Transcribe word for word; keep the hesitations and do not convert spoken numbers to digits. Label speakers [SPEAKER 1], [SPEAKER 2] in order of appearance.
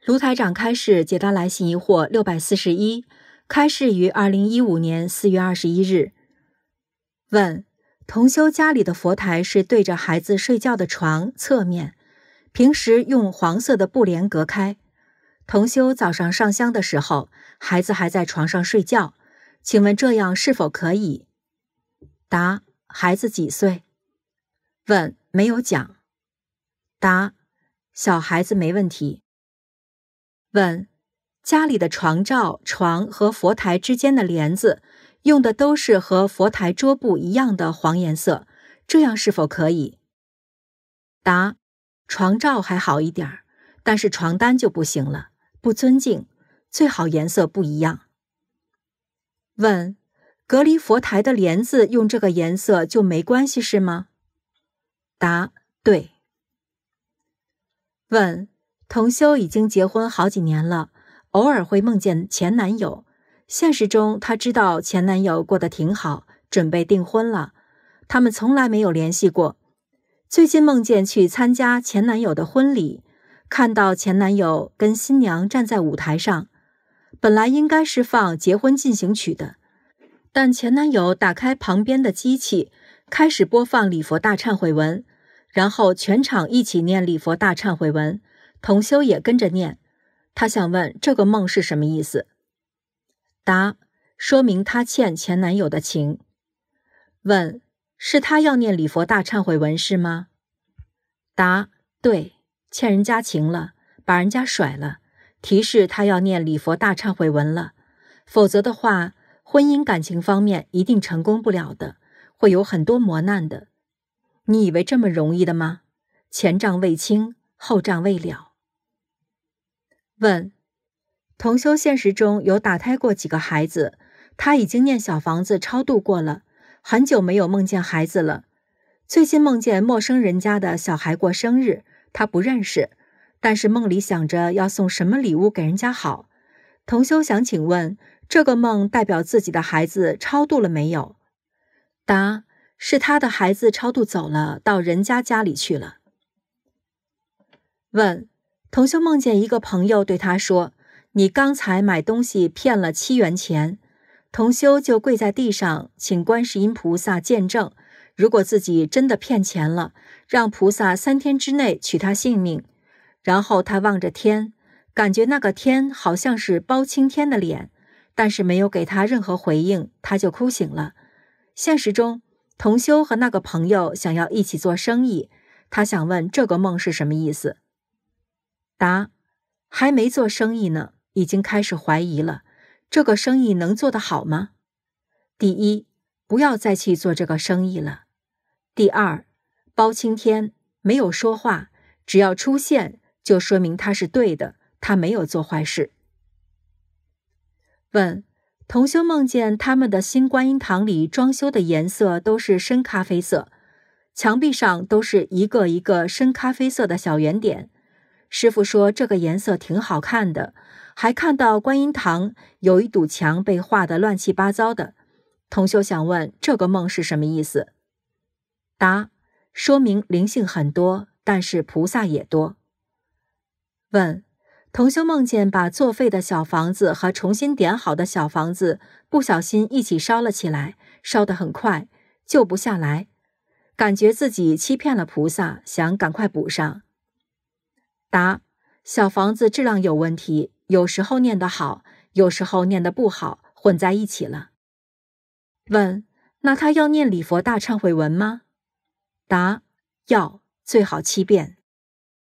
[SPEAKER 1] 卢台长开示解答来信疑惑六百四十一，开示于二零一五年四月二十一日。问：同修家里的佛台是对着孩子睡觉的床侧面，平时用黄色的布帘隔开。同修早上上香的时候，孩子还在床上睡觉，请问这样是否可以？答：孩子几岁？问：没有讲。答：小孩子没问题。问：家里的床罩、床和佛台之间的帘子用的都是和佛台桌布一样的黄颜色，这样是否可以？答：床罩还好一点，但是床单就不行了，不尊敬，最好颜色不一样。问：隔离佛台的帘子用这个颜色就没关系是吗？答：对。问：同修已经结婚好几年了，偶尔会梦见前男友，现实中她知道前男友过得挺好，准备订婚了，他们从来没有联系过。最近梦见去参加前男友的婚礼，看到前男友跟新娘站在舞台上，本来应该是放结婚进行曲的，但前男友打开旁边的机器，开始播放礼佛大忏悔文，然后全场一起念礼佛大忏悔文，同修也跟着念。他想问这个梦是什么意思？答：说明他欠前男友的情。问：是他要念礼佛大忏悔文是吗？答：对，欠人家情了，把人家甩了，提示他要念礼佛大忏悔文了，否则的话，婚姻感情方面一定成功不了的，会有很多磨难的。你以为这么容易的吗？前账未清，后账未了。问：同修现实中有打胎过几个孩子，他已经念小房子超度过了，很久没有梦见孩子了。最近梦见陌生人家的小孩过生日，他不认识，但是梦里想着要送什么礼物给人家好。同修想请问，这个梦代表自己的孩子超度了没有？答：是他的孩子超度走了，到人家家里去了。问：同修梦见一个朋友对他说，你刚才买东西骗了七元钱。同修就跪在地上，请观世音菩萨见证，如果自己真的骗钱了，让菩萨三天之内取他性命。然后他望着天，感觉那个天好像是包青天的脸，但是没有给他任何回应，他就哭醒了。现实中，同修和那个朋友想要一起做生意，他想问这个梦是什么意思？答：还没做生意呢，已经开始怀疑了，这个生意能做得好吗？第一，不要再去做这个生意了。第二，包青天没有说话，只要出现就说明他是对的，他没有做坏事。问：同修梦见他们的新观音堂里装修的颜色都是深咖啡色，墙壁上都是一个一个深咖啡色的小圆点。师父说这个颜色挺好看的，还看到观音堂有一堵墙被画得乱七八糟的。同修想问这个梦是什么意思？答：说明灵性很多，但是菩萨也多。问：同修梦见把作废的小房子和重新点好的小房子不小心一起烧了起来，烧得很快，救不下来，感觉自己欺骗了菩萨，想赶快补上。答：小房子质量有问题，有时候念得好，有时候念得不好，混在一起了。问：那他要念礼佛大忏悔文吗？答：要，最好七遍。